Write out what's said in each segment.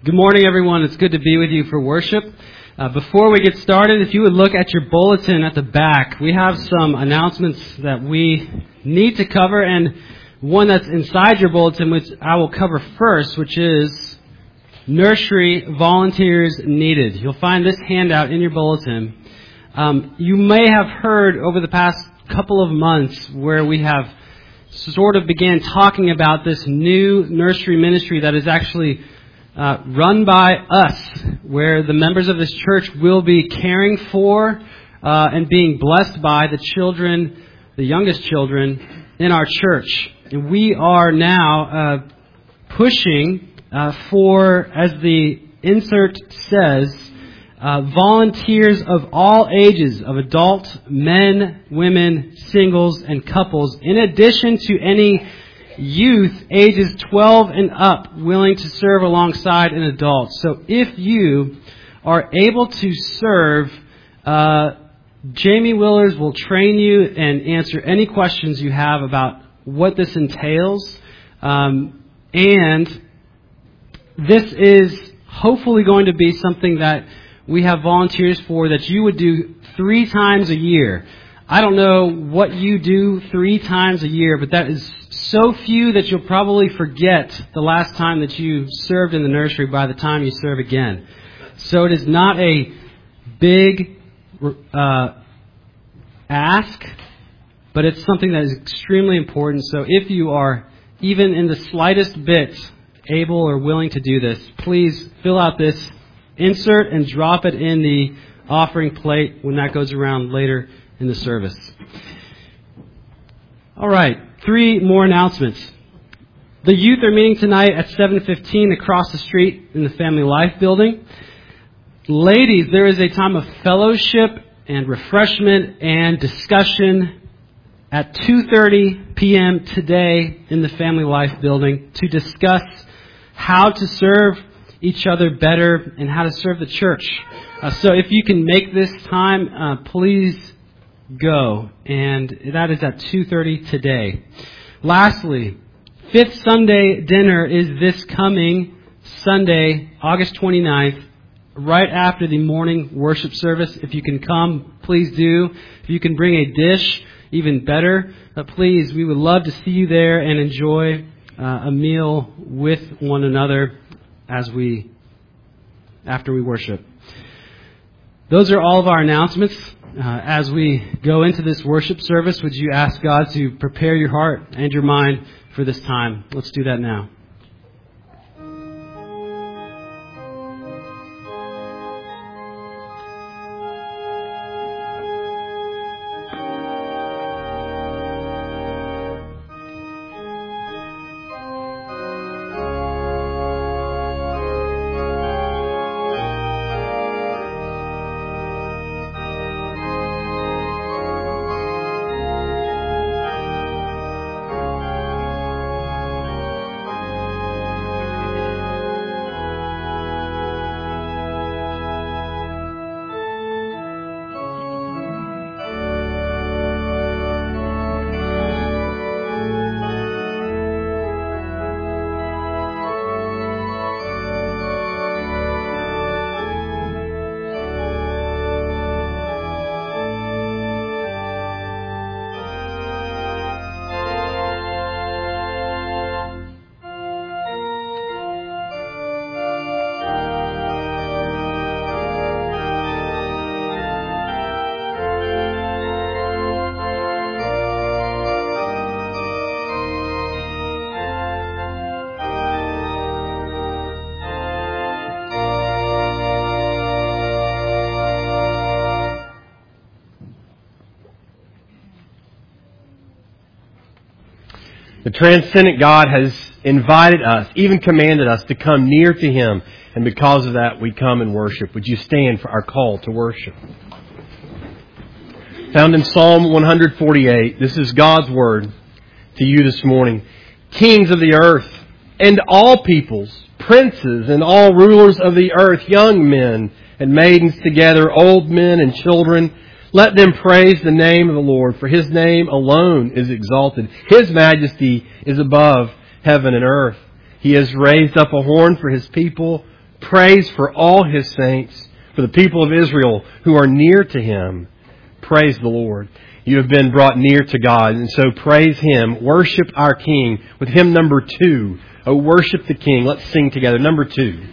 Good morning, everyone. It's good to be with you for worship. Before we get started, if you would look at your bulletin at the back, we have some announcements that we need to cover, and one that's inside your bulletin, which I will cover first, which is nursery volunteers needed. You'll find this handout in your bulletin. You may have heard over the past couple of months where we have sort of began talking about this new nursery ministry that is actually run by us, where the members of this church will be caring for and being blessed by the children, the youngest children in our church. And we are now pushing for, as the insert says, volunteers of all ages, of adult men, women, singles, and couples, in addition to any youth ages 12 and up willing to serve alongside an adult. So if you are able to serve, Jamie Willers will train you and answer any questions you have about what this entails. And this is hopefully going to be something that we have volunteers for that you would do 3 times a year. I don't know what you do 3 times a year, but that is so few that you'll probably forget the last time that you served in the nursery by the time you serve again. So it is not a big ask, but it's something that is extremely important. So if you are even in the slightest bit able or willing to do this, please fill out this insert and drop it in the offering plate when that goes around later in the service. All right, 3 more announcements. The youth are meeting tonight at 7:15 across the street in the Family Life building. Ladies, there is a time of fellowship and refreshment and discussion at 2:30 p.m. today in the Family Life building to discuss how to serve each other better and how to serve the church. So if you can make this time, please go. And that is at 2:30 today. Lastly, Fifth Sunday dinner is this coming Sunday, August 29th, right after the morning worship service. If you can come, please do. If you can bring a dish, even better. Please, we would love to see you there and enjoy a meal with one another after we worship. Those are all of our announcements. As we go into this worship service, would you ask God to prepare your heart and your mind for this time? Let's do that now. The transcendent God has invited us, even commanded us to come near to Him. And because of that, we come and worship. Would you stand for our call to worship? Found in Psalm 148, this is God's word to you this morning. Kings of the earth and all peoples, princes and all rulers of the earth, young men and maidens together, old men and children, let them praise the name of the Lord, for His name alone is exalted. His majesty is above heaven and earth. He has raised up a horn for His people, Praise for all His saints, for the people of Israel who are near to Him. Praise the Lord. You have been brought near to God, and so praise Him. Worship our King with hymn number 2. Oh, worship the King. Let's sing together. Number 2.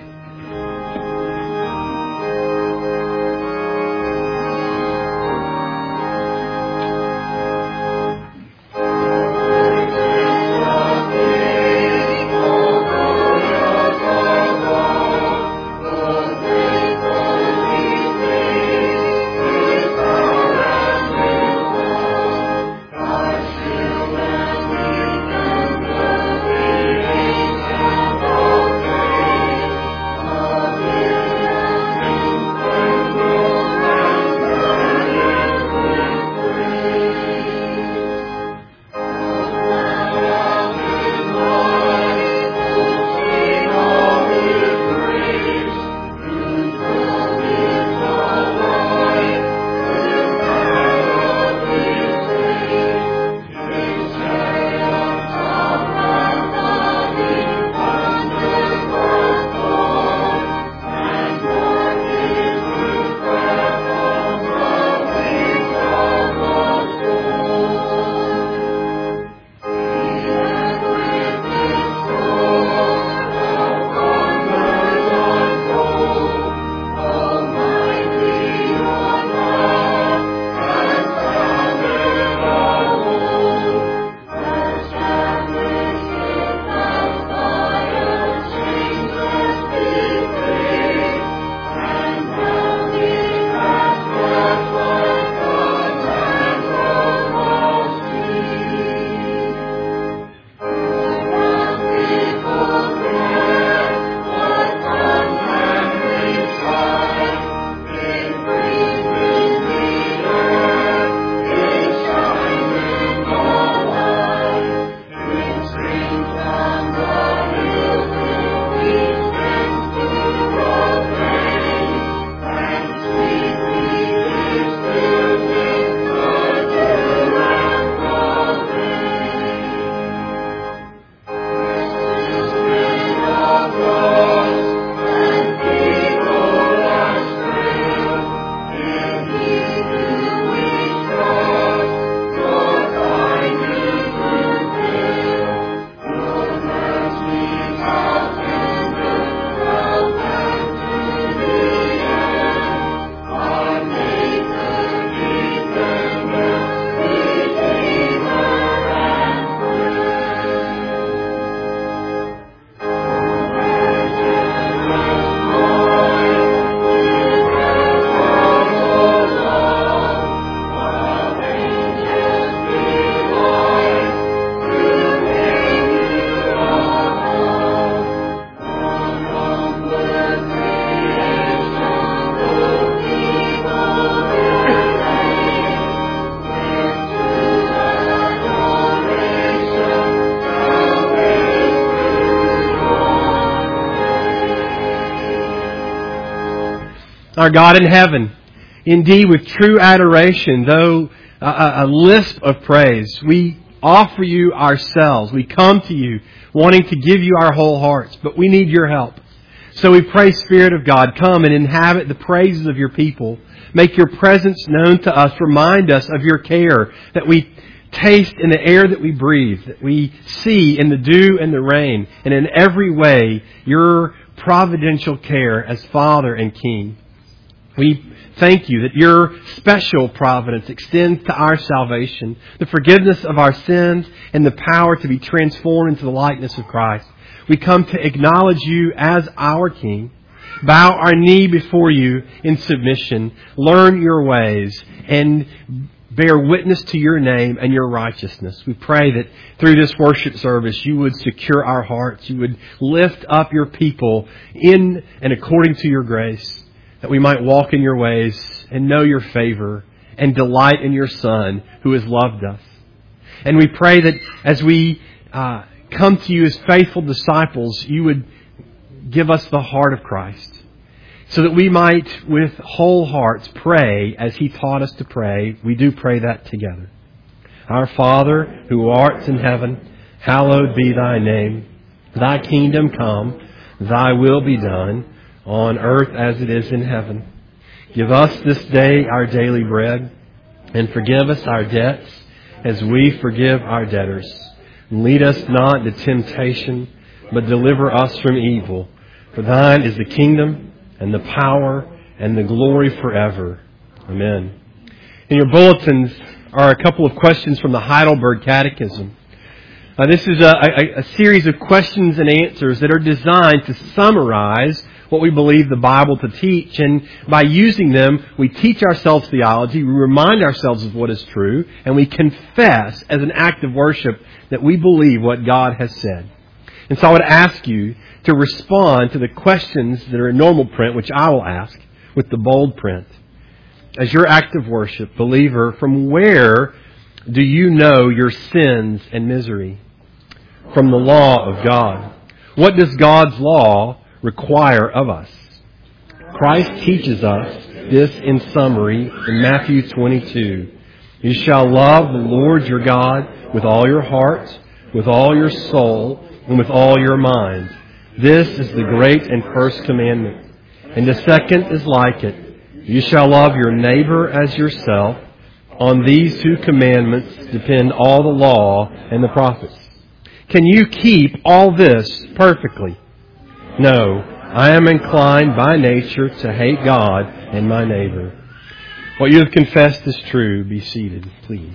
Our God in heaven, indeed with true adoration, though a lisp of praise, we offer you ourselves. We come to you wanting to give you our whole hearts, but we need your help. So we pray, Spirit of God, come and inhabit the praises of your people. Make your presence known to us. Remind us of your care that we taste in the air that we breathe, that we see in the dew and the rain, and in every way your providential care as Father and King. We thank you that your special providence extends to our salvation, the forgiveness of our sins, and the power to be transformed into the likeness of Christ. We come to acknowledge you as our King, bow our knee before you in submission, learn your ways, and bear witness to your name and your righteousness. We pray that through this worship service you would secure our hearts, you would lift up your people in and according to your grace, that we might walk in your ways and know your favor and delight in your Son who has loved us. And we pray that as we come to you as faithful disciples, you would give us the heart of Christ, so that we might with whole hearts pray as He taught us to pray. We do pray that together. Our Father, who art in heaven, hallowed be thy name. Thy kingdom come. Thy will be done, on earth as it is in heaven. Give us this day our daily bread, and forgive us our debts, as we forgive our debtors. And lead us not into temptation, but deliver us from evil. For thine is the kingdom, and the power, and the glory forever. Amen. In your bulletins are a couple of questions from the Heidelberg Catechism. This is a series of questions and answers that are designed to summarize what we believe the Bible to teach. And by using them, we teach ourselves theology, we remind ourselves of what is true, and we confess as an act of worship that we believe what God has said. And so I would ask you to respond to the questions that are in normal print, which I will ask, with the bold print. As your act of worship, believer, from where do you know your sins and misery? From the law of God. What does God's law require of us? Christ teaches us this in summary in Matthew 22. You shall love the Lord your God with all your heart, with all your soul, and with all your mind. This is the great and first commandment. And the second is like it. You shall love your neighbor as yourself. On these two commandments depend all the law and the prophets. Can you keep all this perfectly? No, I am inclined by nature to hate God and my neighbor. What you have confessed is true. Be seated, please.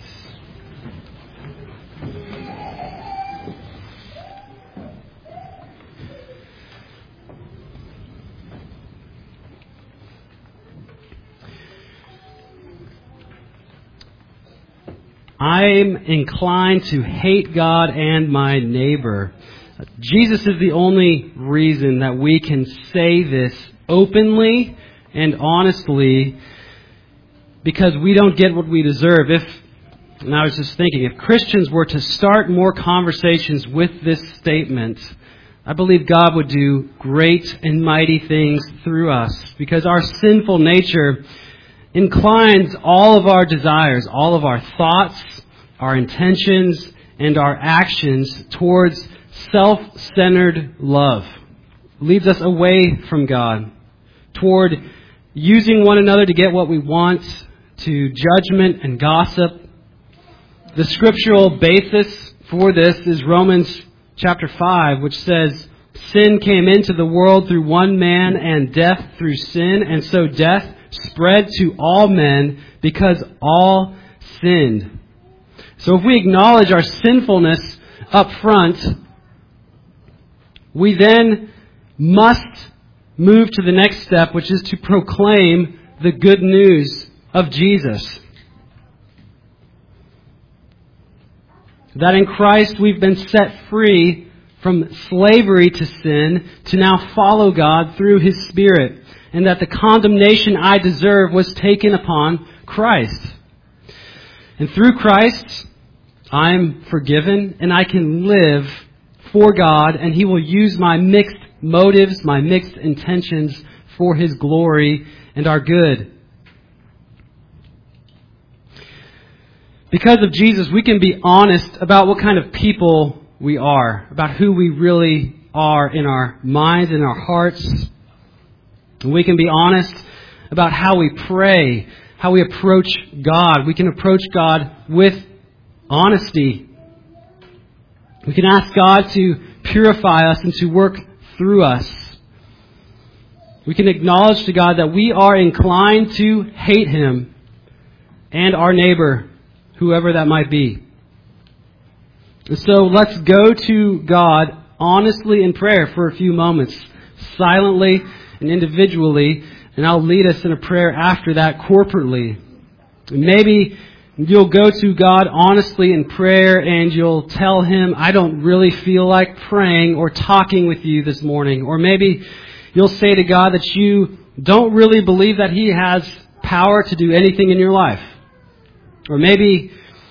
I'm inclined to hate God and my neighbor. Jesus is the only reason that we can say this openly and honestly, because we don't get what we deserve. And I was just thinking, if Christians were to start more conversations with this statement, I believe God would do great and mighty things through us, because our sinful nature inclines all of our desires, all of our thoughts, our intentions, and our actions towards self-centered love. Leads us away from God, toward using one another to get what we want, to judgment and gossip. The scriptural basis for this is Romans chapter 5, which says, sin came into the world through one man, and death through sin, and so death spread to all men because all sinned. So if we acknowledge our sinfulness up front, we then must move to the next step, which is to proclaim the good news of Jesus. That in Christ we've been set free from slavery to sin to now follow God through His Spirit, and that the condemnation I deserve was taken upon Christ. And through Christ, I'm forgiven and I can live for God, and He will use my mixed motives, my mixed intentions for His glory and our good. Because of Jesus, we can be honest about what kind of people we are, about who we really are in our minds and our hearts. And we can be honest about how we pray, how we approach God. We can approach God with honesty. We can ask God to purify us and to work through us. We can acknowledge to God that we are inclined to hate Him and our neighbor, whoever that might be. And so let's go to God honestly in prayer for a few moments, silently and individually, and I'll lead us in a prayer after that corporately. Maybe you'll go to God honestly in prayer and you'll tell Him, I don't really feel like praying or talking with you this morning. Or maybe you'll say to God that you don't really believe that He has power to do anything in your life. Or maybe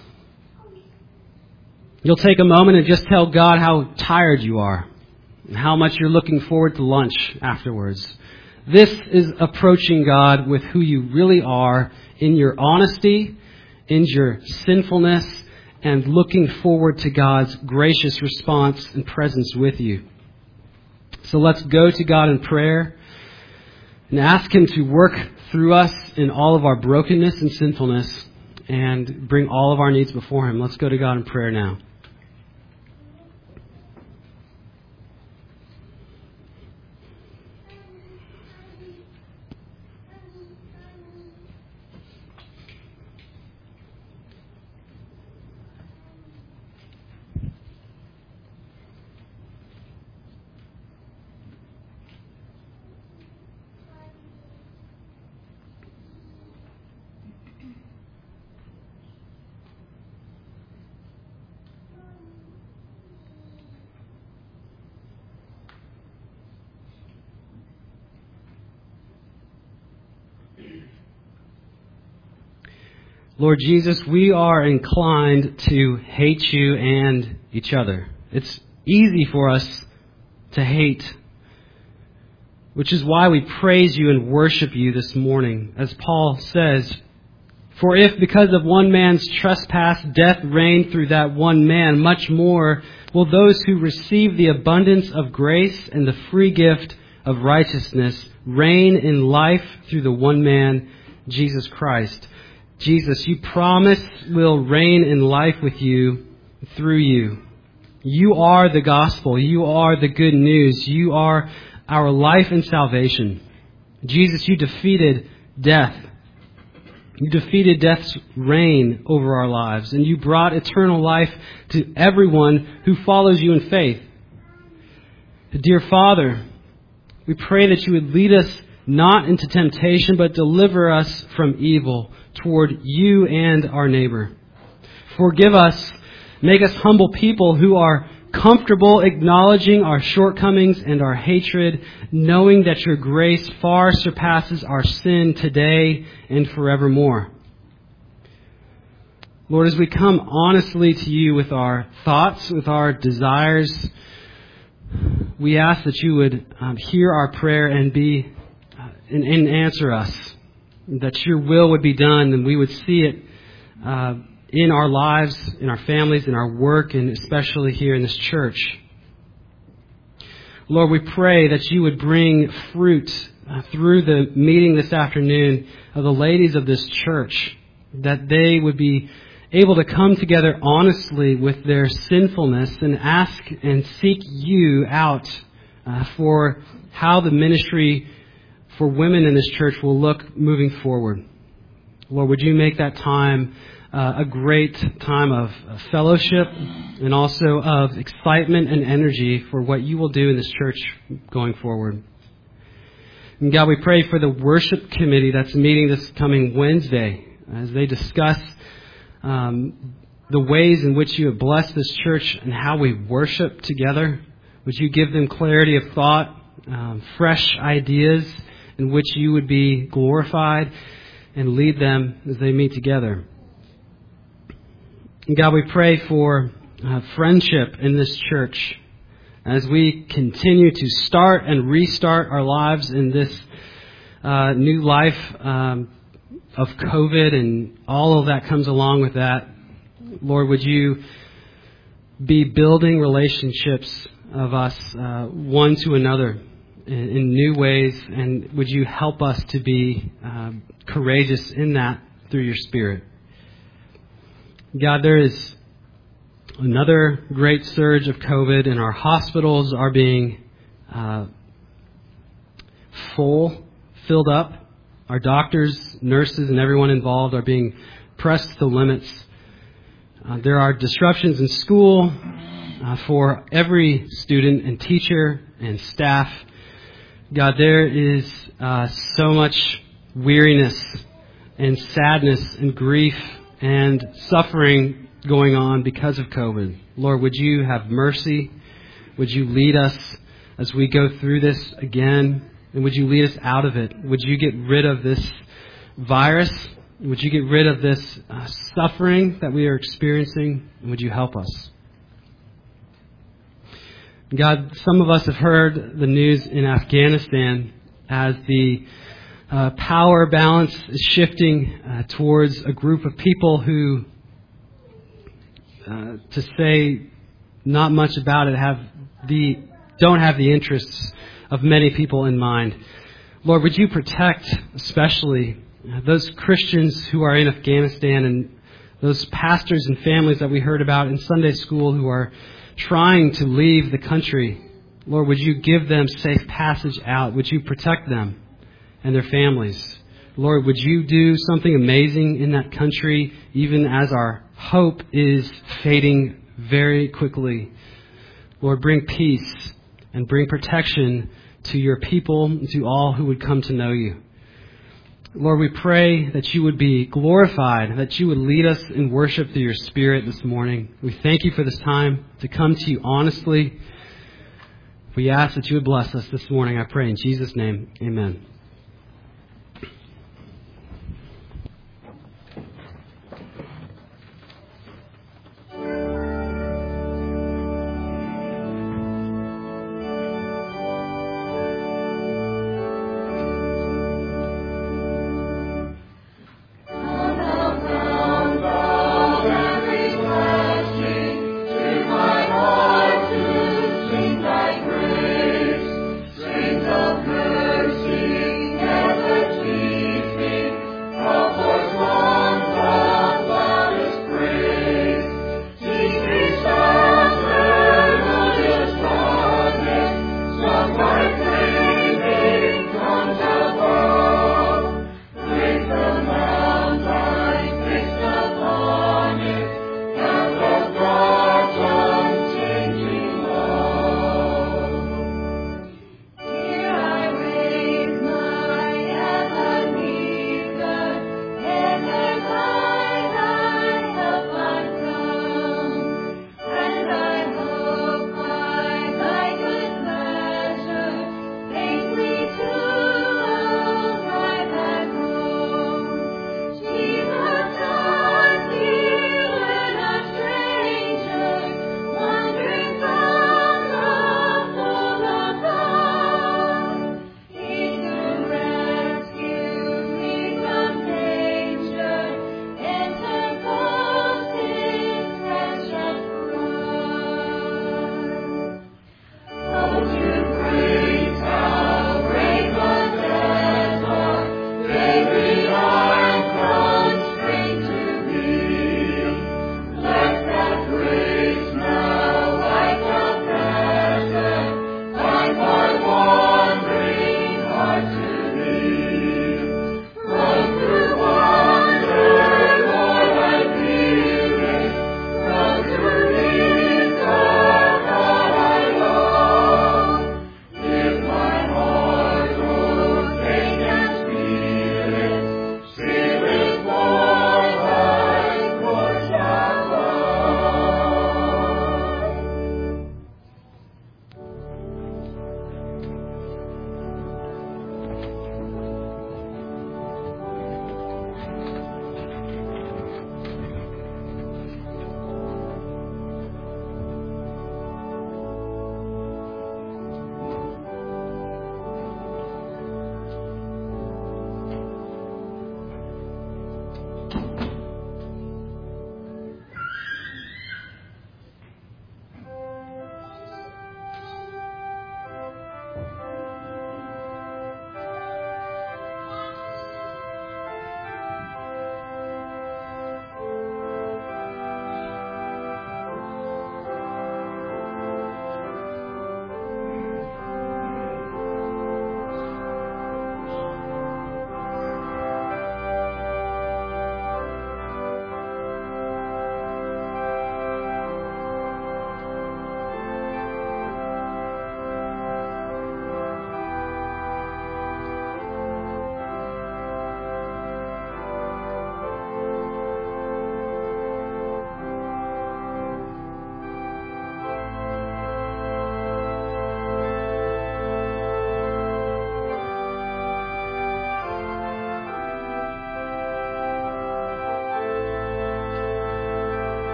you'll take a moment and just tell God how tired you are and how much you're looking forward to lunch afterwards. This is approaching God with who you really are in your honesty, in your sinfulness, and looking forward to God's gracious response and presence with you. So let's go to God in prayer and ask Him to work through us in all of our brokenness and sinfulness and bring all of our needs before Him. Let's go to God in prayer now. Lord Jesus, we are inclined to hate you and each other. It's easy for us to hate, which is why we praise you and worship you this morning. As Paul says, for if because of one man's trespass death reigned through that one man, much more will those who receive the abundance of grace and the free gift of righteousness reign in life through the one man, Jesus Christ. Jesus, you promise we'll reign in life with you through you. You are the gospel. You are the good news. You are our life and salvation. Jesus, you defeated death. You defeated death's reign over our lives, and you brought eternal life to everyone who follows you in faith. Dear Father, we pray that you would lead us not into temptation, but deliver us from evil toward you and our neighbor. Forgive us, make us humble people who are comfortable acknowledging our shortcomings and our hatred, knowing that your grace far surpasses our sin today and forevermore. Lord, as we come honestly to you with our thoughts, with our desires, we ask that you would hear our prayer and and answer us, that your will would be done and we would see it in our lives, in our families, in our work, and especially here in this church. Lord, we pray that you would bring fruit through the meeting this afternoon of the ladies of this church, that they would be able to come together honestly with their sinfulness and ask and seek you out for how the ministry for women in this church will look moving forward. Lord, would you make that time a great time of fellowship and also of excitement and energy for what you will do in this church going forward. And God, we pray for the worship committee that's meeting this coming Wednesday as they discuss the ways in which you have blessed this church and how we worship together. Would you give them clarity of thought, fresh ideas in which you would be glorified, and lead them as they meet together. And God, we pray for friendship in this church as we continue to start and restart our lives in this new life of COVID and all of that comes along with that. Lord, would you be building relationships of us one to another in new ways, and would you help us to be courageous in that through your Spirit. God, there is another great surge of COVID, and our hospitals are being filled up. Our doctors, nurses, and everyone involved are being pressed to the limits. There are disruptions in school for every student and teacher and staff. God, there is so much weariness and sadness and grief and suffering going on because of COVID. Lord, would you have mercy? Would you lead us as we go through this again? And would you lead us out of it? Would you get rid of this virus? Would you get rid of this suffering that we are experiencing? And would you help us? God, some of us have heard the news in Afghanistan as the power balance is shifting towards a group of people who, to say not much about it, have the don't have the interests of many people in mind. Lord, would you protect especially those Christians who are in Afghanistan and those pastors and families that we heard about in Sunday school who are trying to leave the country. Lord, would you give them safe passage out? Would you protect them and their families? Lord, would you do something amazing in that country even as our hope is fading very quickly? Lord, bring peace and bring protection to your people, to all who would come to know you. Lord, we pray that you would be glorified, that you would lead us in worship through your Spirit this morning. We thank you for this time to come to you honestly. We ask that you would bless us this morning, I pray in Jesus' name. Amen. Mercy.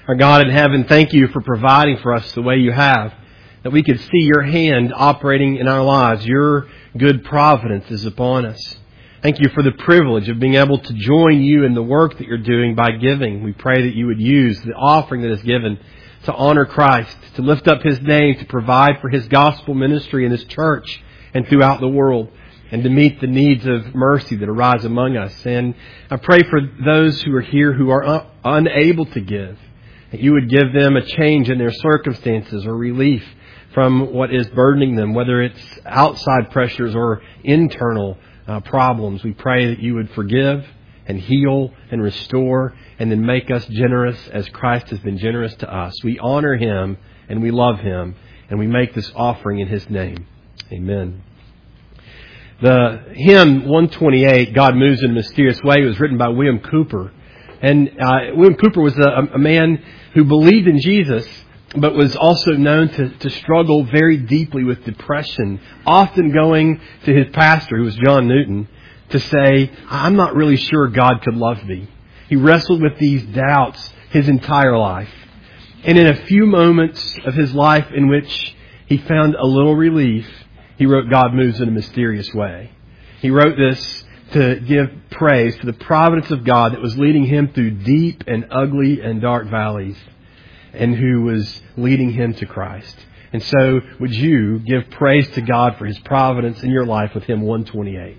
Our God in heaven, thank you for providing for us the way you have, that we could see your hand operating in our lives. Your good providence is upon us. Thank you for the privilege of being able to join you in the work that you're doing by giving. We pray that you would use the offering that is given to honor Christ, to lift up His name, to provide for His gospel ministry in this church and throughout the world, and to meet the needs of mercy that arise among us. And I pray for those who are here who are unable to give, that you would give them a change in their circumstances or relief from what is burdening them, whether it's outside pressures or internal problems. We pray that you would forgive and heal and restore and then make us generous as Christ has been generous to us. We honor Him and we love Him, and we make this offering in His name. Amen. The hymn 128, God Moves in a Mysterious Way, was written by William Cooper. And William Cooper was a man who believed in Jesus, but was also known to struggle very deeply with depression, often going to his pastor, who was John Newton, to say, I'm not really sure God could love me. He wrestled with these doubts his entire life. And in a few moments of his life in which he found a little relief, he wrote God Moves in a Mysterious Way. He wrote this to give praise to the providence of God that was leading him through deep and ugly and dark valleys, and who was leading him to Christ. And so, would you give praise to God for His providence in your life with hymn 128?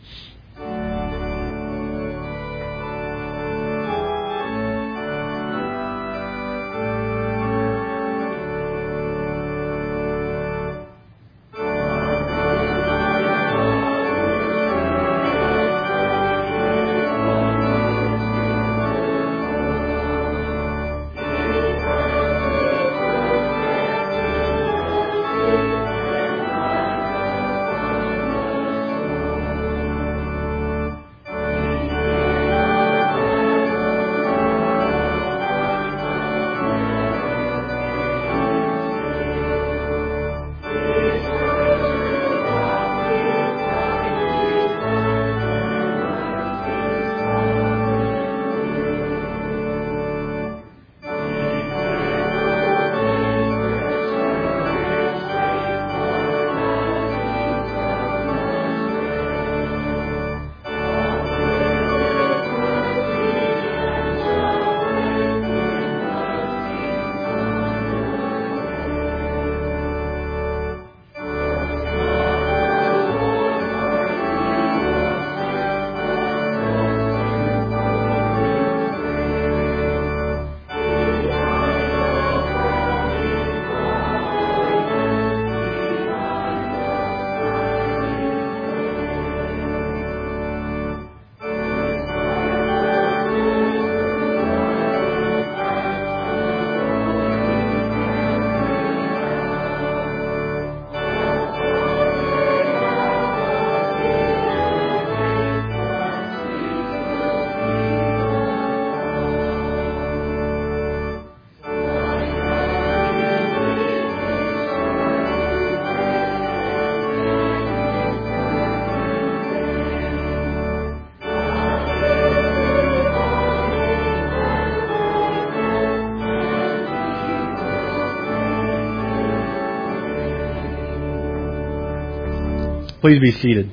Please be seated.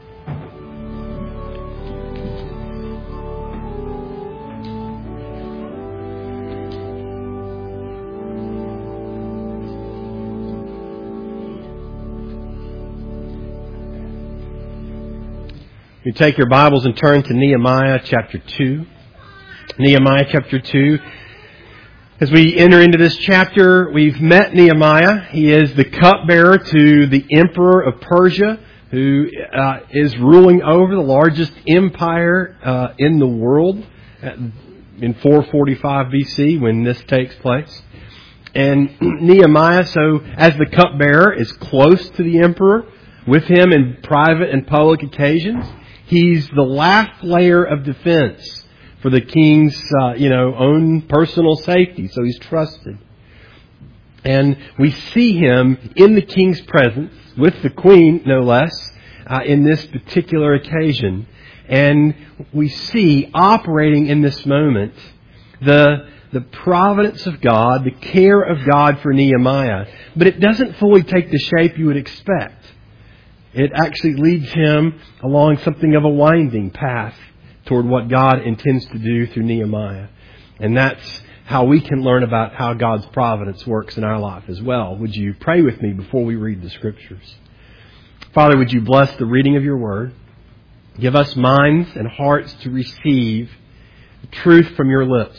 You take your Bibles and turn to Nehemiah chapter 2. Nehemiah chapter 2. As we enter into this chapter, we've met Nehemiah. He is the cupbearer to the emperor of Persia, who is ruling over the largest empire in the world in 445 BC when this takes place. And Nehemiah, so as the cupbearer, is close to the emperor, with him in private and public occasions. He's the last layer of defense for the king's, own personal safety. So he's trusted. And we see him in the king's presence, with the queen, no less, in this particular occasion. And we see operating in this moment the the providence of God, the care of God for Nehemiah. But it doesn't fully take the shape you would expect. It actually leads him along something of a winding path toward what God intends to do through Nehemiah. And that's how we can learn about how God's providence works in our life as well. Would you pray with me before we read the Scriptures? Father, would you bless the reading of your Word? Give us minds and hearts to receive truth from your lips.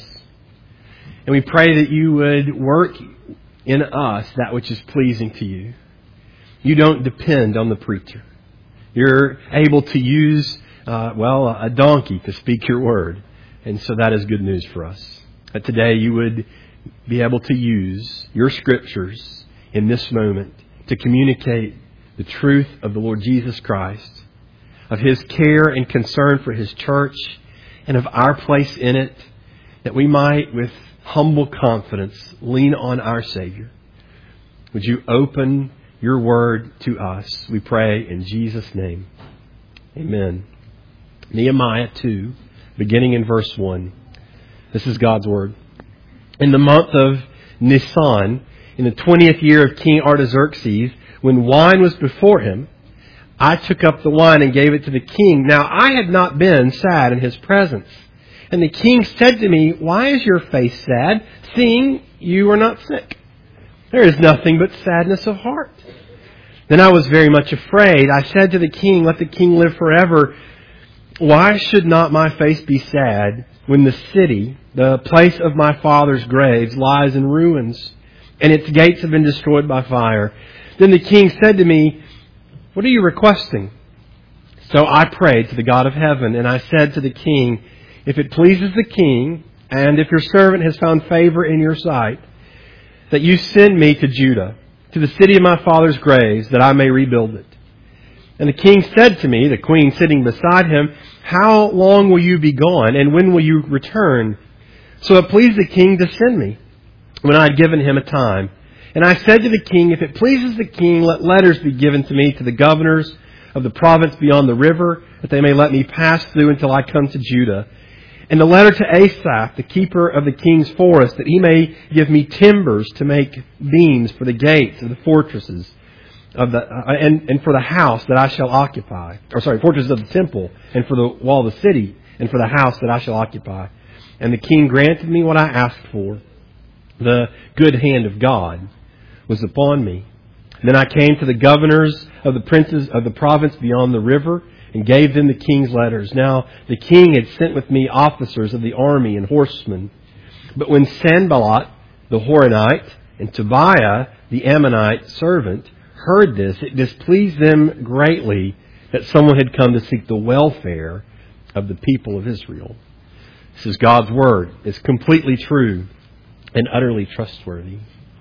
And we pray that you would work in us that which is pleasing to you. You don't depend on the preacher. You're able to use, a donkey to speak your word. And so that is good news for us. That today you would be able to use your Scriptures in this moment to communicate the truth of the Lord Jesus Christ, of His care and concern for His church, and of our place in it, that we might, with humble confidence, lean on our Savior. Would you open your word to us? We pray in Jesus' name. Amen. Nehemiah 2, beginning in verse 1. This is God's word. In the month of Nisan, in the 20th year of King Artaxerxes, when wine was before him, I took up the wine and gave it to the king. Now I had not been sad in his presence. And the king said to me, "Why is your face sad, seeing you are not sick? There is nothing but sadness of heart." Then I was very much afraid. I said to the king, "Let the king live forever. Why should not my face be sad when the city, the place of my father's graves, lies in ruins, and its gates have been destroyed by fire?" Then the king said to me, "What are you requesting?" So I prayed to the God of heaven, and I said to the king, "If it pleases the king, and if your servant has found favor in your sight, that you send me to Judah, to the city of my father's graves, that I may rebuild it." And the king said to me, the queen sitting beside him, "How long will you be gone, and when will you return?" So it pleased the king to send me, when I had given him a time. And I said to the king, "If it pleases the king, let letters be given to me to the governors of the province beyond the river, that they may let me pass through until I come to Judah. And a letter to Asaph, the keeper of the king's forest, that he may give me timbers to make beams for the gates of the fortresses of the and for the house that I shall occupy. Fortresses of the temple, and for the wall of the city, and for the house that I shall occupy." And the king granted me what I asked for. The good hand of God was upon me. Then I came to the governors of the princes of the province beyond the river, and gave them the king's letters. Now the king had sent with me officers of the army and horsemen. But when Sanballat the Horonite and Tobiah the Ammonite servant heard this, it displeased them greatly that someone had come to seek the welfare of the people of Israel. This is God's word. It's completely true and utterly trustworthy.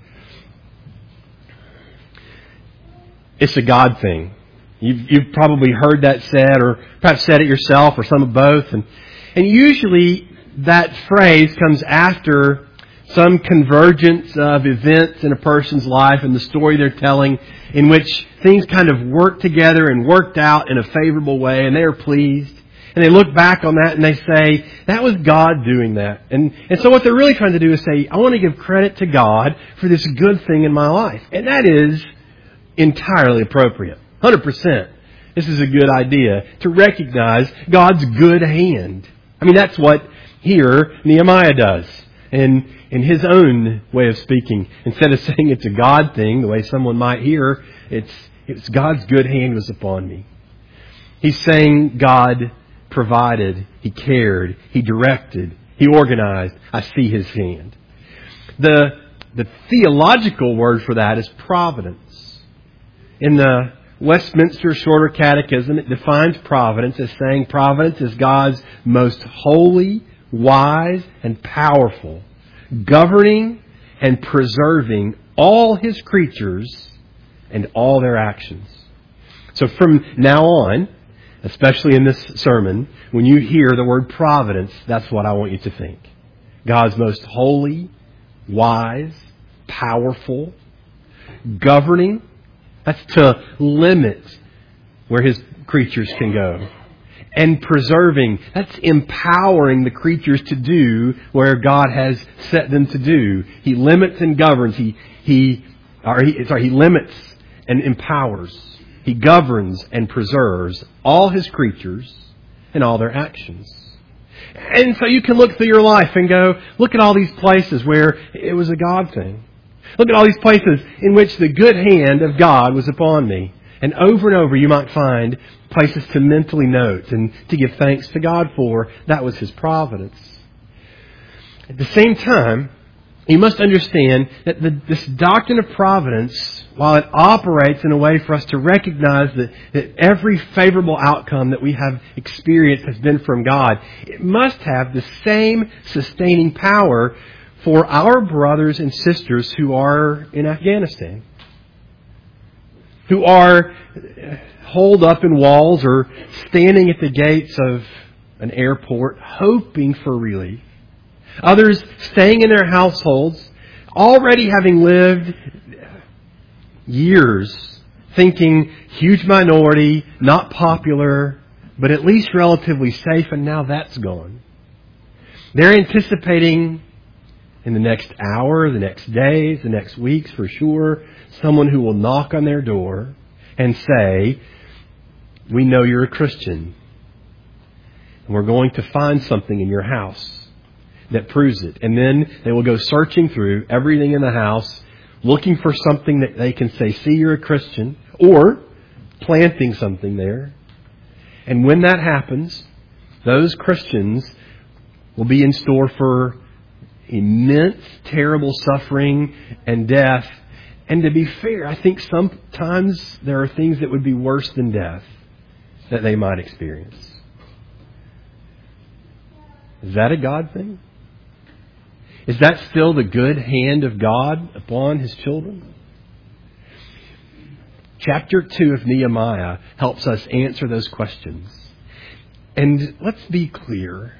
It's a God thing. You've probably heard that said, or perhaps said it yourself, or some of both. And usually that phrase comes after some convergence of events in a person's life and the story they're telling, in which things kind of worked together and worked out in a favorable way, and they are pleased. And they look back on that and they say, that was God doing that. And so what they're really trying to do is say, I want to give credit to God for this good thing in my life. And that is entirely appropriate. 100%. This is a good idea to recognize God's good hand. I mean, that's what here Nehemiah does. And in his own way of speaking, instead of saying it's a God thing, the way someone might hear, it's God's good hand was upon me. He's saying God provided, He cared, He directed, He organized. I see His hand. The theological word for that is providence. In the Westminster Shorter Catechism, it defines providence as saying providence is God's most holy, wise, and powerful, governing and preserving all His creatures and all their actions. So from now on, especially in this sermon, when you hear the word providence, that's what I want you to think. God's most holy, wise, powerful, governing. That's to limit where His creatures can go. and preserving. That's empowering the creatures to do where God has set them to do. He limits and governs. He limits and empowers. He governs and preserves all His creatures and all their actions. And so you can look through your life and go, look at all these places where it was a God thing. Look at all these places in which the good hand of God was upon me. And over you might find places to mentally note and to give thanks to God for. That was His providence. At the same time, you must understand that this doctrine of providence, while it operates in a way for us to recognize that every favorable outcome that we have experienced has been from God, it must have the same sustaining power for our brothers and sisters who are in Afghanistan, who are holed up in walls or standing at the gates of an airport hoping for relief. Others staying in their households, already having lived years thinking huge minority, not popular, but at least relatively safe, and now that's gone. They're anticipating in the next hour, the next days, the next weeks for sure, someone who will knock on their door and say, "We know you're a Christian, and we're going to find something in your house that proves it." And then they will go searching through everything in the house, looking for something that they can say, "See, you're a Christian," or planting something there. And when that happens, those Christians will be in store for immense, terrible suffering and death. And to be fair, I think sometimes there are things that would be worse than death that they might experience. Is that a God thing? Is that still the good hand of God upon His children? Chapter 2 of Nehemiah helps us answer those questions. And let's be clear.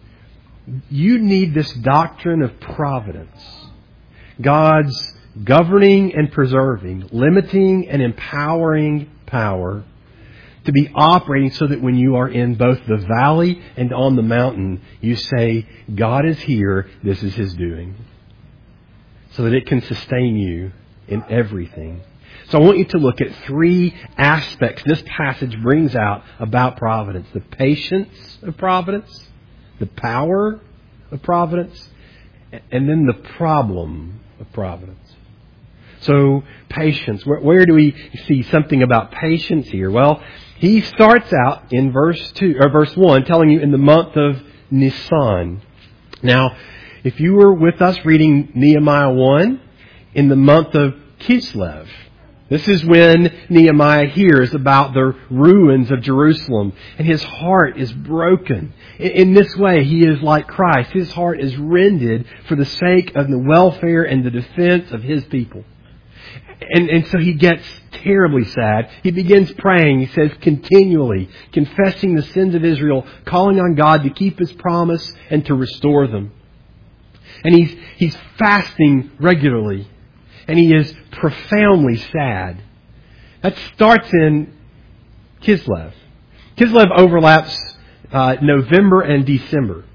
You need this doctrine of providence. God's governing and preserving, limiting and empowering power to be operating so that when you are in both the valley and on the mountain, you say, "God is here, this is His doing." So that it can sustain you in everything. So I want you to look at three aspects this passage brings out about providence. The patience of providence, the power of providence, and then the problem of providence. So, patience. Where do we see something about patience here? Well, he starts out in verse 1 telling you in the month of Nisan. Now, if you were with us reading Nehemiah 1, in the month of Kislev, this is when Nehemiah hears about the ruins of Jerusalem, and his heart is broken. In this way, he is like Christ. His heart is rended for the sake of the welfare and the defense of his people. And so he gets terribly sad. He begins praying. He says, continually confessing the sins of Israel, calling on God to keep His promise and to restore them. And he's fasting regularly. And he is profoundly sad. That starts in Kislev. Kislev overlaps November and December.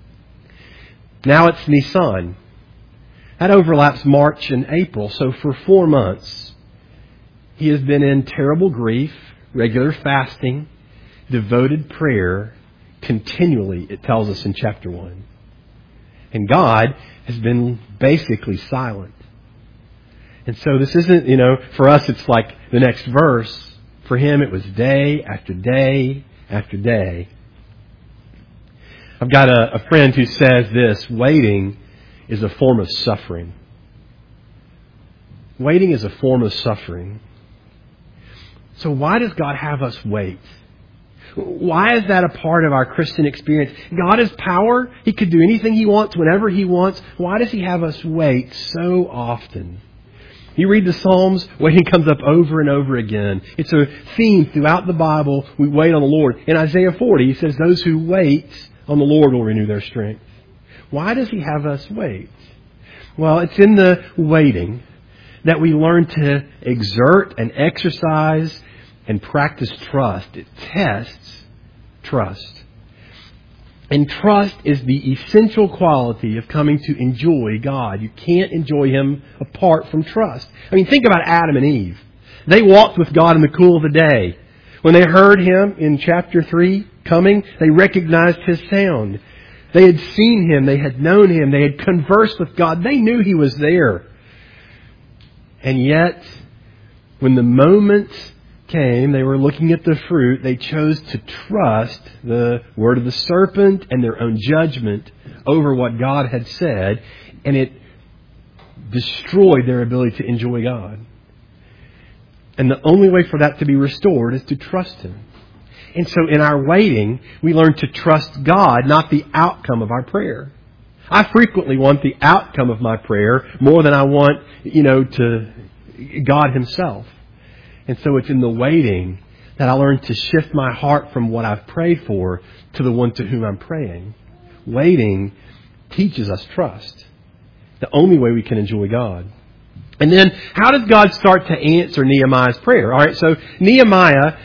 Now it's Nisan. That overlaps March and April. So for 4 months, he has been in terrible grief, regular fasting, devoted prayer, continually, it tells us in chapter 1. And God has been basically silent. And so this isn't, for us it's like the next verse. For him it was day after day after day. I've got a friend who says this: waiting is a form of suffering. Waiting is a form of suffering. So why does God have us wait? Why is that a part of our Christian experience? God is power. He could do anything He wants, whenever He wants. Why does He have us wait so often? You read the Psalms, waiting comes up over and over again. It's a theme throughout the Bible. We wait on the Lord. In Isaiah 40, He says, those who wait on the Lord will renew their strength. Why does He have us wait? Well, it's in the waiting that we learn to exert and exercise and practice trust. It tests trust. And trust is the essential quality of coming to enjoy God. You can't enjoy Him apart from trust. I mean, think about Adam and Eve. They walked with God in the cool of the day. When they heard Him in chapter 3 coming, they recognized His sound. They had seen Him. They had known Him. They had conversed with God. They knew He was there. And yet, when the moment came, they were looking at the fruit, they chose to trust the word of the serpent and their own judgment over what God had said, and it destroyed their ability to enjoy God. And the only way for that to be restored is to trust Him. And so in our waiting, we learn to trust God, not the outcome of our prayer. I frequently want the outcome of my prayer more than I want, to God Himself. And so it's in the waiting that I learn to shift my heart from what I've prayed for to the one to whom I'm praying. Waiting teaches us trust. The only way we can enjoy God. And then, how does God start to answer Nehemiah's prayer? All right, so Nehemiah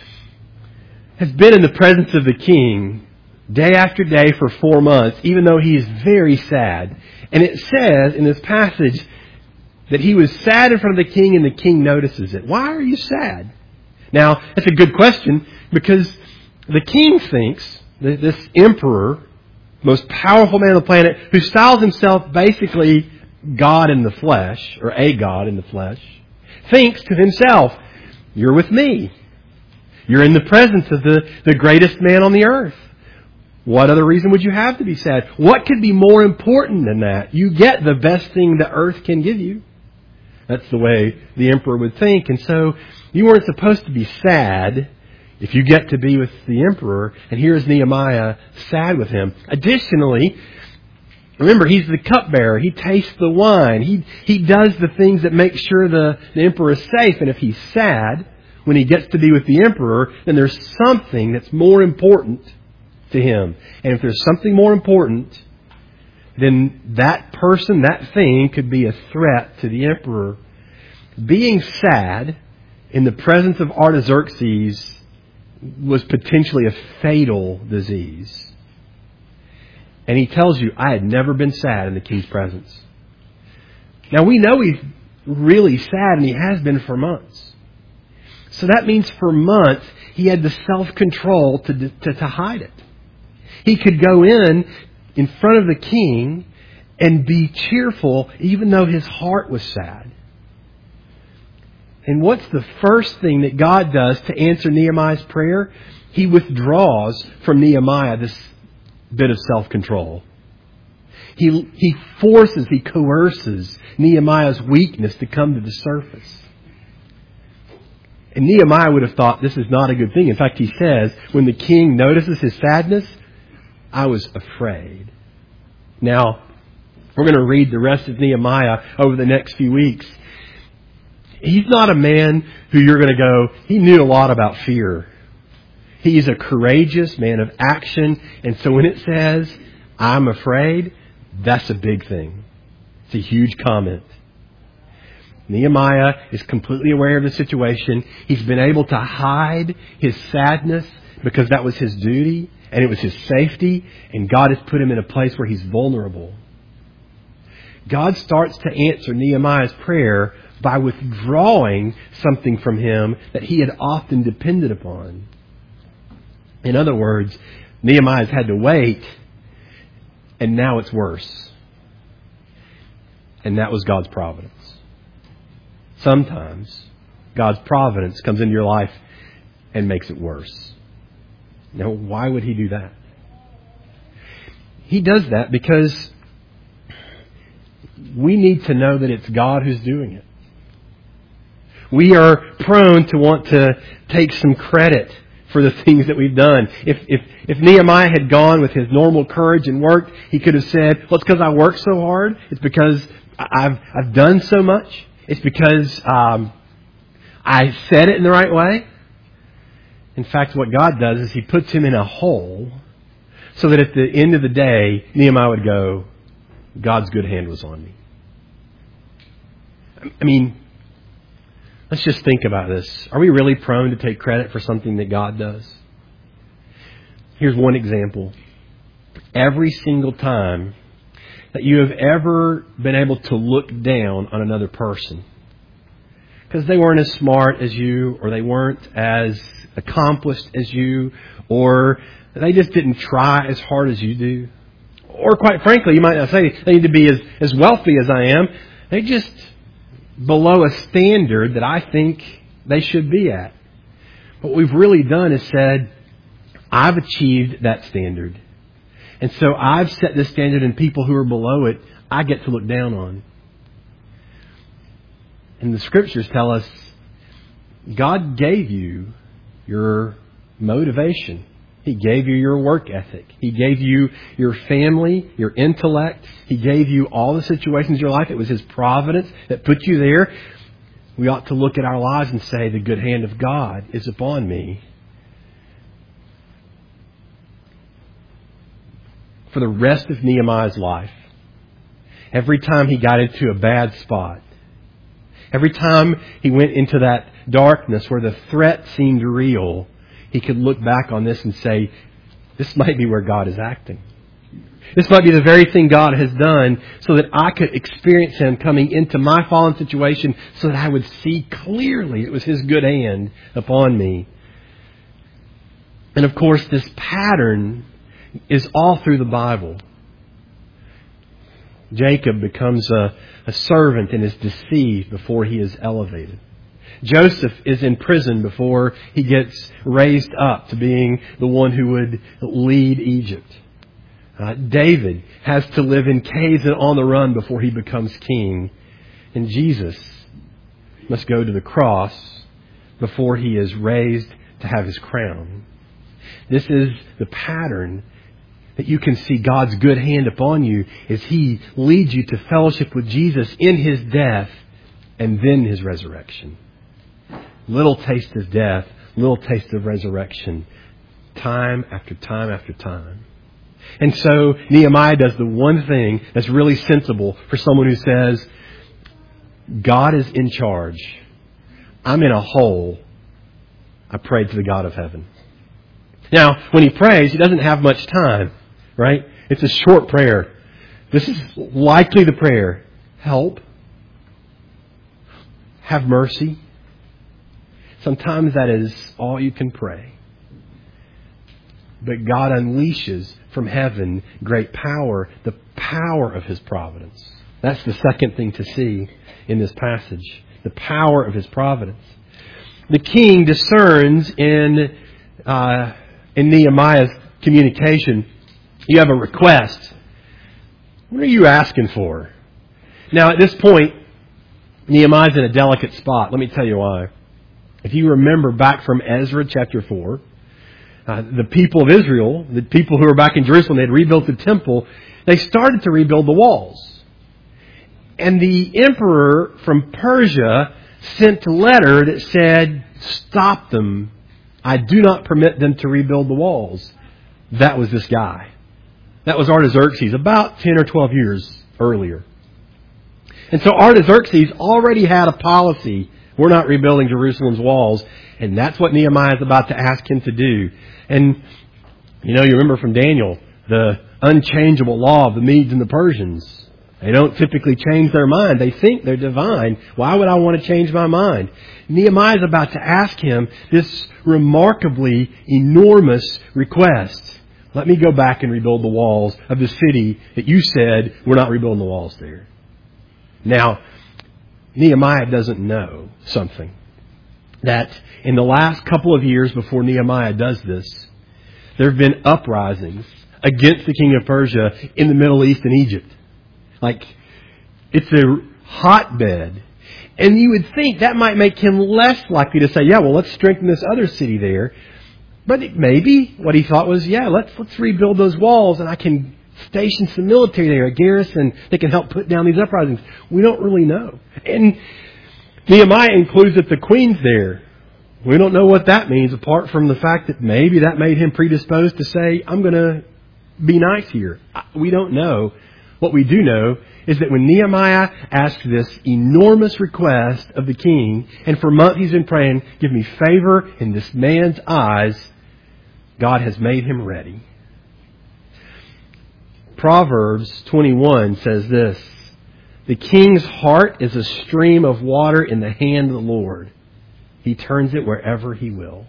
has been in the presence of the king day after day for 4 months, even though he is very sad. And it says in this passage that he was sad in front of the king, and the king notices it. Why are you sad? Now, that's a good question, because the king thinks that this emperor, most powerful man on the planet, who styles himself basically God in the flesh, or a God in the flesh, thinks to himself, you're with me. You're in the presence of the greatest man on the earth. What other reason would you have to be sad? What could be more important than that? You get the best thing the earth can give you. That's the way the emperor would think. And so you weren't supposed to be sad if you get to be with the emperor. And here's Nehemiah sad with him. Additionally, remember, he's the cupbearer. He tastes the wine. He does the things that make sure the emperor is safe. And if he's sad when he gets to be with the emperor, then there's something that's more important to him. And if there's something more important, then that person, that thing, could be a threat to the emperor. Being sad in the presence of Artaxerxes was potentially a fatal disease. And he tells you, I had never been sad in the king's presence. Now we know he's really sad, and he has been for months. So that means for months he had the self-control to hide it. He could go in front of the king and be cheerful even though his heart was sad. And what's the first thing that God does to answer Nehemiah's prayer? He withdraws from Nehemiah this bit of self-control. He coerces Nehemiah's weakness to come to the surface. And Nehemiah would have thought this is not a good thing. In fact, he says, when the king notices his sadness, I was afraid. Now, we're going to read the rest of Nehemiah over the next few weeks. He's not a man who you're going to go, he knew a lot about fear. He's a courageous man of action. And so when it says, I'm afraid, that's a big thing. It's a huge comment. Nehemiah is completely aware of the situation. He's been able to hide his sadness because that was his duty and it was his safety. And God has put him in a place where he's vulnerable. God starts to answer Nehemiah's prayer by withdrawing something from him that he had often depended upon. In other words, Nehemiah's had to wait, and now it's worse. And that was God's providence. Sometimes God's providence comes into your life and makes it worse. Now, why would He do that? He does that because we need to know that it's God who's doing it. We are prone to want to take some credit for the things that we've done. If Nehemiah had gone with his normal courage and worked, he could have said, well, it's because I worked so hard. It's because I've done so much. It's because I said it in the right way. In fact, what God does is He puts him in a hole so that at the end of the day, Nehemiah would go, God's good hand was on me. I mean, let's just think about this. Are we really prone to take credit for something that God does? Here's one example. Every single time that you have ever been able to look down on another person because they weren't as smart as you, or they weren't as accomplished as you, or they just didn't try as hard as you do, or quite frankly, you might not say they need to be as wealthy as I am. They just below a standard that I think they should be at. What we've really done is said, I've achieved that standard. And so I've set this standard, and people who are below it, I get to look down on. And the Scriptures tell us God gave you your motivation. He gave you your work ethic. He gave you your family, your intellect. He gave you all the situations in your life. It was His providence that put you there. We ought to look at our lives and say, the good hand of God is upon me. For the rest of Nehemiah's life, every time he got into a bad spot, every time he went into that darkness where the threat seemed real, he could look back on this and say, this might be where God is acting. This might be the very thing God has done so that I could experience Him coming into my fallen situation so that I would see clearly it was His good hand upon me. And of course, this pattern is all through the Bible. Jacob becomes a servant and is deceived before he is elevated. Joseph is in prison before he gets raised up to being the one who would lead Egypt. David has to live in caves and on the run before he becomes king. And Jesus must go to the cross before he is raised to have his crown. This is the pattern that you can see God's good hand upon you as He leads you to fellowship with Jesus in His death and then His resurrection. Little taste of death, little taste of resurrection, time after time after time. And so Nehemiah does the one thing that's really sensible for someone who says, God is in charge. I'm in a hole. I prayed to the God of heaven. Now, when he prays, he doesn't have much time, right? It's a short prayer. This is likely the prayer. Help. Have mercy. Sometimes that is all you can pray. But God unleashes from heaven great power, the power of His providence. That's the second thing to see in this passage. The power of His providence. The king discerns in Nehemiah's communication, you have a request. What are you asking for? Now, at this point, Nehemiah's in a delicate spot. Let me tell you why. If you remember back from Ezra chapter 4, the people of Israel, the people who were back in Jerusalem, they had rebuilt the temple. They started to rebuild the walls. And the emperor from Persia sent a letter that said, stop them. I do not permit them to rebuild the walls. That was this guy. That was Artaxerxes about 10 or 12 years earlier. And so Artaxerxes already had a policy. We're not rebuilding Jerusalem's walls. And that's what Nehemiah is about to ask him to do. And, you remember from Daniel, the unchangeable law of the Medes and the Persians. They don't typically change their mind. They think they're divine. Why would I want to change my mind? Nehemiah is about to ask him this remarkably enormous request. Let me go back and rebuild the walls of the city that you said we're not rebuilding the walls there. Now, Nehemiah doesn't know something. That in the last couple of years before Nehemiah does this, there have been uprisings against the king of Persia in the Middle East and Egypt. Like, it's a hotbed. And you would think that might make him less likely to say, let's strengthen this other city there. But maybe what he thought was, let's rebuild those walls and I can station some military there, a garrison that can help put down these uprisings. We don't really know. And Nehemiah includes that the queen's there. We don't know what that means apart from the fact that maybe that made him predisposed to say, I'm going to be nice here. We don't know. What we do know is that when Nehemiah asked this enormous request of the king, and for months he's been praying, give me favor in this man's eyes, God has made him ready. Proverbs 21 says this, "The king's heart is a stream of water in the hand of the Lord. He turns it wherever he will."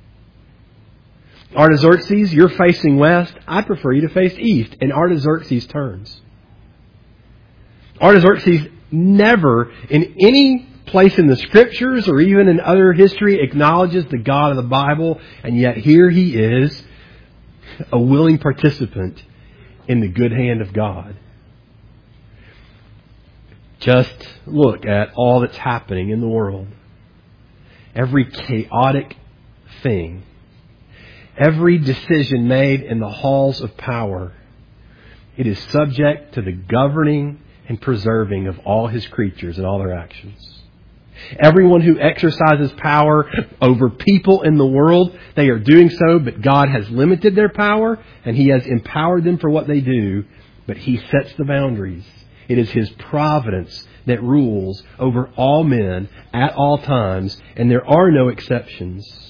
Artaxerxes, you're facing west. I prefer you to face east. And Artaxerxes turns. Artaxerxes never, in any place in the Scriptures or even in other history, acknowledges the God of the Bible. And yet here he is, a willing participant in the good hand of God. Just look at all that's happening in the world. Every chaotic thing. Every decision made in the halls of power. It is subject to the governing and preserving of all his creatures and all their actions. Everyone who exercises power over people in the world, they are doing so, but God has limited their power and he has empowered them for what they do, but he sets the boundaries. It is his providence that rules over all men at all times, and there are no exceptions.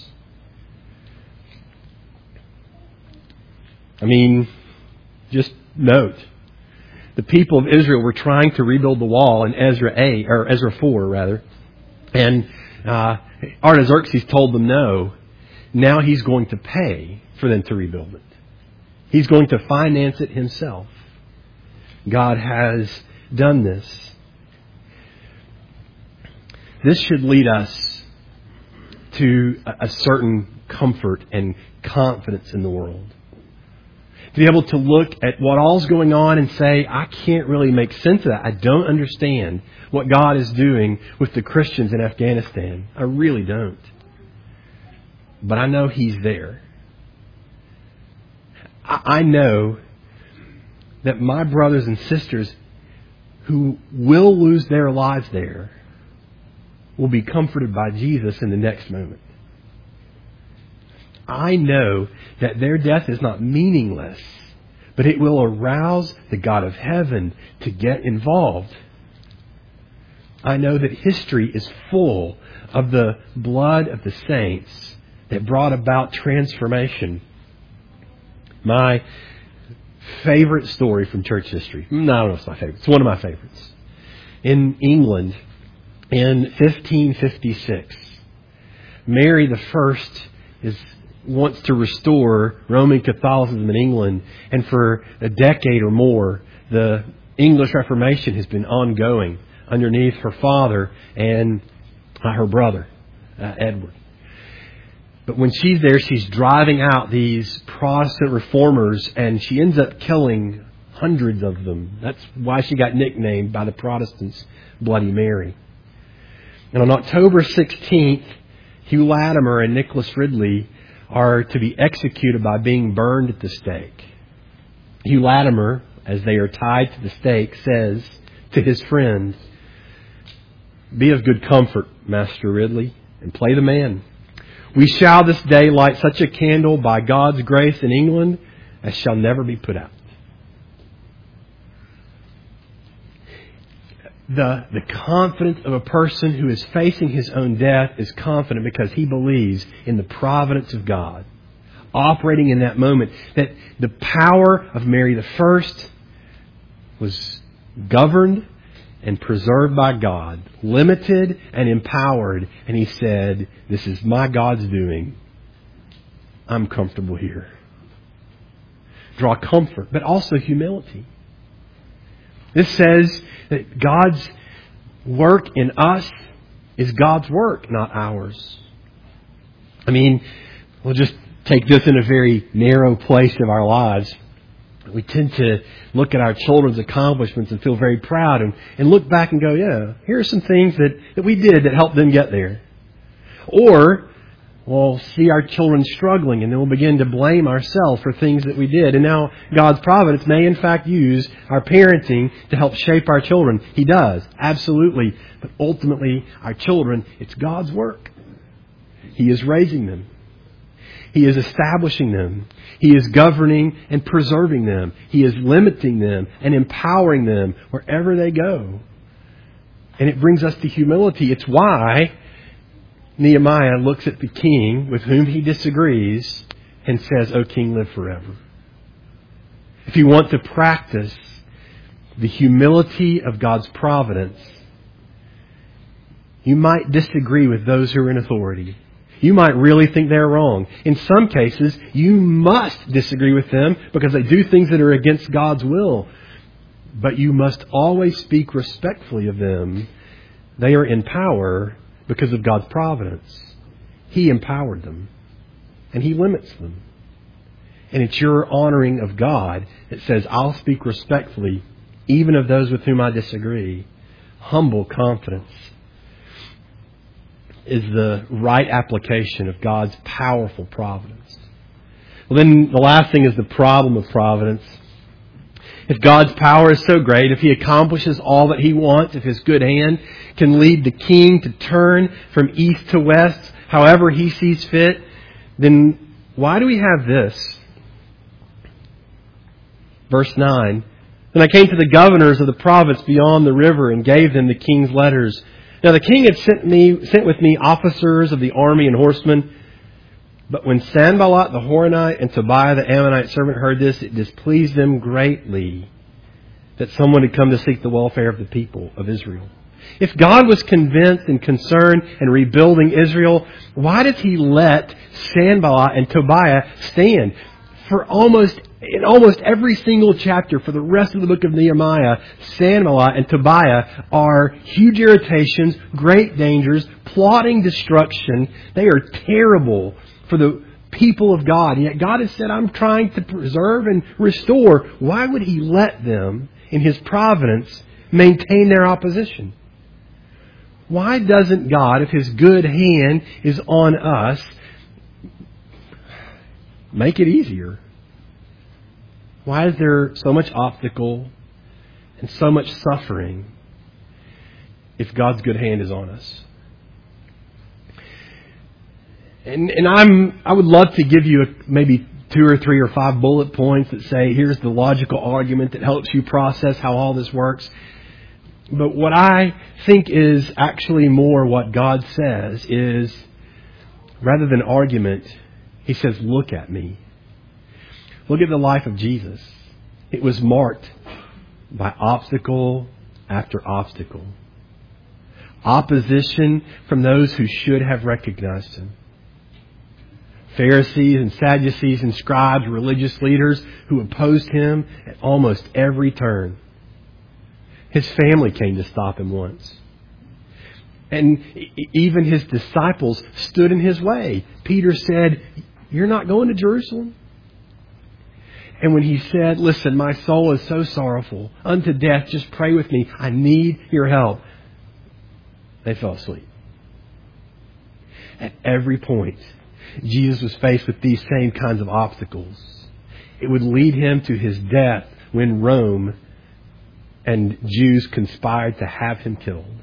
I mean, just note, the people of Israel were trying to rebuild the wall in Ezra 4 rather, and Artaxerxes told them no. Now he's going to pay for them to rebuild it. He's going to finance it himself. God has done this. This should lead us to a certain comfort and confidence in the world. To be able to look at what all's going on and say, I can't really make sense of that. I don't understand what God is doing with the Christians in Afghanistan. I really don't. But I know he's there. I know that my brothers and sisters who will lose their lives there will be comforted by Jesus in the next moment. I know that their death is not meaningless, but it will arouse the God of heaven to get involved. I know that history is full of the blood of the saints that brought about transformation. My favorite story from church history. No, I don't know if it's my favorite. It's one of my favorites. In England, in 1556, Mary I wants to restore Roman Catholicism in England. And for a decade or more, the English Reformation has been ongoing underneath her father and her brother, Edward. But when she's there, she's driving out these Protestant reformers, and she ends up killing hundreds of them. That's why she got nicknamed by the Protestants Bloody Mary. And on October 16th, Hugh Latimer and Nicholas Ridley are to be executed by being burned at the stake. Hugh Latimer, as they are tied to the stake, says to his friend, "Be of good comfort, Master Ridley, and play the man. We shall this day light such a candle by God's grace in England as shall never be put out." The confidence of a person who is facing his own death is confident because he believes in the providence of God, operating in that moment, that the power of Mary I was governed and preserved by God, limited and empowered. And he said, this is my God's doing. I'm comfortable here. Draw comfort, but also humility. This says that God's work in us is God's work, not ours. I mean, we'll just take this in a very narrow place of our lives. We tend to look at our children's accomplishments and feel very proud and look back and go, yeah, here are some things that we did that helped them get there. Or we'll see our children struggling and then we'll begin to blame ourselves for things that we did. And now God's providence may in fact use our parenting to help shape our children. He does, absolutely. But ultimately, our children, it's God's work. He is raising them. He is establishing them. He is governing and preserving them. He is limiting them and empowering them wherever they go. And it brings us to humility. It's why Nehemiah looks at the king with whom he disagrees and says, "O King, live forever." If you want to practice the humility of God's providence, you might disagree with those who are in authority. You might really think they're wrong. In some cases, you must disagree with them because they do things that are against God's will. But you must always speak respectfully of them. They are in power because of God's providence. He empowered them, and He limits them. And it's your honoring of God that says, I'll speak respectfully even of those with whom I disagree. Humble confidence is the right application of God's powerful providence. Well, then the last thing is the problem of providence. If God's power is so great, if He accomplishes all that He wants, if His good hand can lead the king to turn from east to west, however He sees fit, then why do we have this? Verse 9, "Then I came to the governors of the province beyond the river and gave them the king's letters. Now the king had sent with me officers of the army and horsemen. But when Sanballat the Horonite and Tobiah the Ammonite servant heard this, it displeased them greatly that someone had come to seek the welfare of the people of Israel." If God was convinced and concerned in rebuilding Israel, why does He let Sanballat and Tobiah stand? In almost every single chapter for the rest of the book of Nehemiah, Sanballat and Tobiah are huge irritations, great dangers, plotting destruction. They are terrible for the people of God. And yet God has said, I'm trying to preserve and restore. Why would He let them, in His providence, maintain their opposition? Why doesn't God, if His good hand is on us, make it easier? Why is there so much obstacle and so much suffering if God's good hand is on us? And I would love to give you maybe 2 or 3 or 5 bullet points that say, here's the logical argument that helps you process how all this works. But what I think is actually more what God says is, rather than argument, He says, look at me. Look at the life of Jesus. It was marked by obstacle after obstacle. Opposition from those who should have recognized Him. Pharisees and Sadducees and scribes, religious leaders who opposed Him at almost every turn. His family came to stop Him once. And even His disciples stood in His way. Peter said, "You're not going to Jerusalem?" And when He said, "Listen, my soul is so sorrowful unto death, just pray with me. I need your help," they fell asleep. At every point, Jesus was faced with these same kinds of obstacles. It would lead Him to His death when Rome and Jews conspired to have Him killed.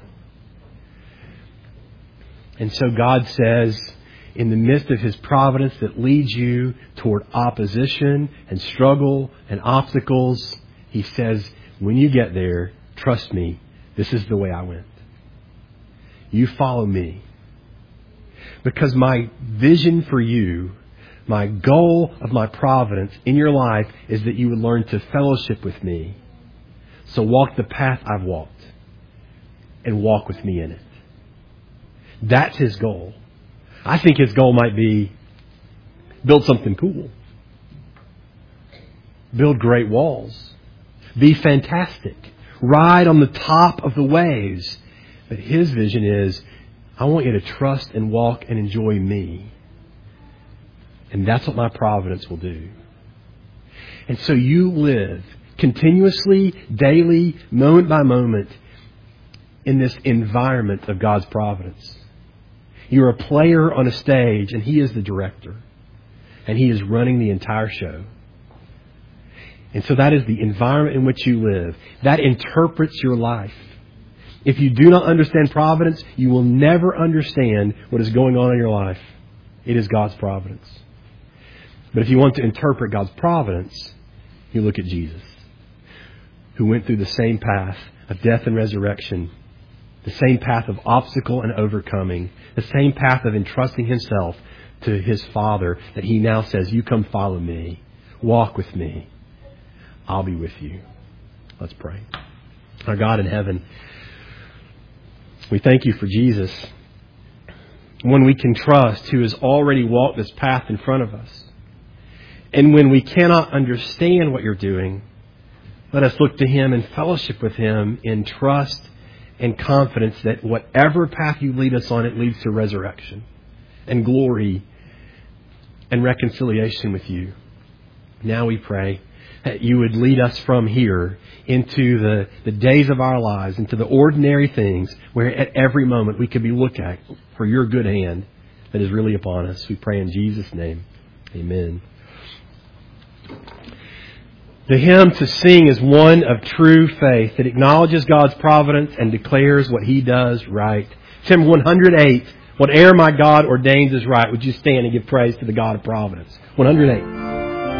And so God says, in the midst of His providence that leads you toward opposition and struggle and obstacles, He says, when you get there, trust me, this is the way I went. You follow me. Because my vision for you, my goal of my providence in your life is that you would learn to fellowship with me. So walk the path I've walked and walk with me in it. That's His goal. I think His goal might be build something cool. Build great walls. Be fantastic. Ride on the top of the waves. But His vision is, I want you to trust and walk and enjoy me. And that's what my providence will do. And so you live continuously, daily, moment by moment in this environment of God's providence. You're a player on a stage and He is the director. And He is running the entire show. And so that is the environment in which you live. That interprets your life. If you do not understand providence, you will never understand what is going on in your life. It is God's providence. But if you want to interpret God's providence, you look at Jesus, who went through the same path of death and resurrection, the same path of obstacle and overcoming, the same path of entrusting Himself to His Father that He now says, you come follow me. Walk with me. I'll be with you. Let's pray. Our God in heaven, we thank you for Jesus. When we can trust, who has already walked this path in front of us. And when we cannot understand what you're doing, let us look to Him and fellowship with Him in trust and confidence that whatever path you lead us on, it leads to resurrection and glory and reconciliation with you. Now we pray that you would lead us from here into the days of our lives, into the ordinary things where at every moment we could be looked at for your good hand that is really upon us. We pray in Jesus' name. Amen. The hymn to sing is one of true faith that acknowledges God's providence and declares what He does right. Hymn 108, whate'er my God ordains is right. Would you stand and give praise to the God of providence? 108.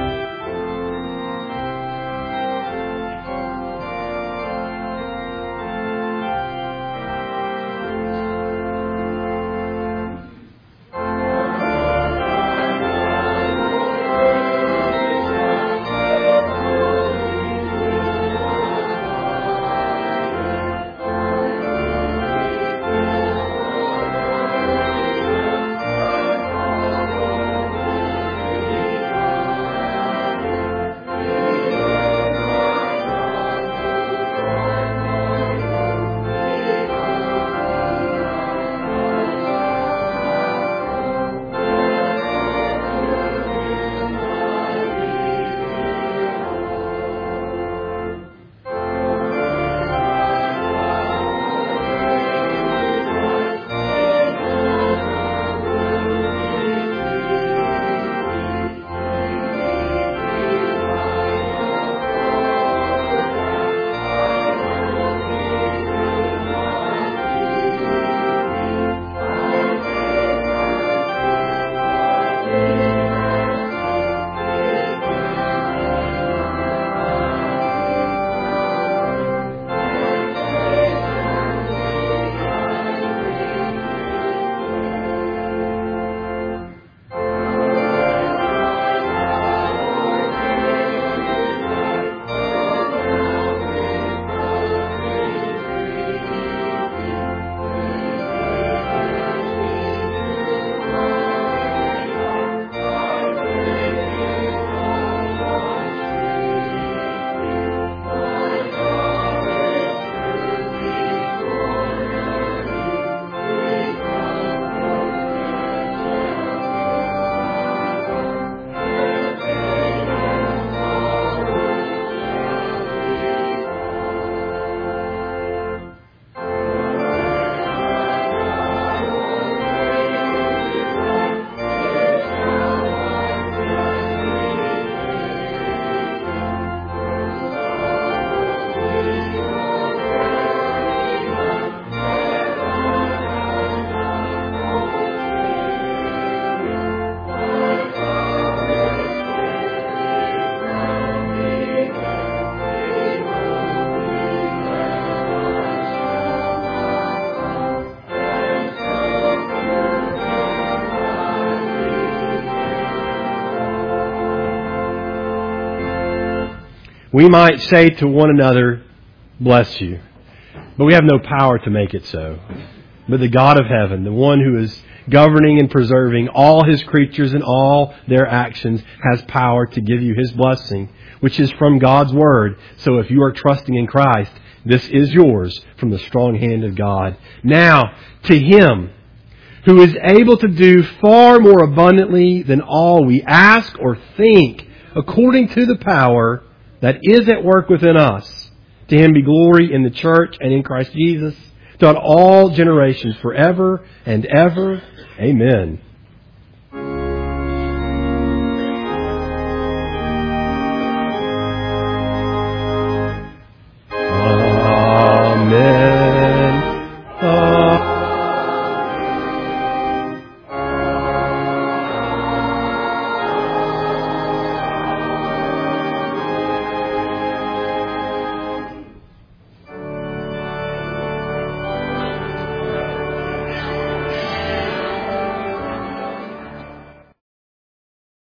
We might say to one another, bless you. But we have no power to make it so. But the God of heaven, the one who is governing and preserving all His creatures and all their actions, has power to give you His blessing, which is from God's Word. So if you are trusting in Christ, this is yours from the strong hand of God. Now, to Him who is able to do far more abundantly than all we ask or think, according to the power that is at work within us. To Him be glory in the church and in Christ Jesus, throughout all generations, forever and ever. Amen.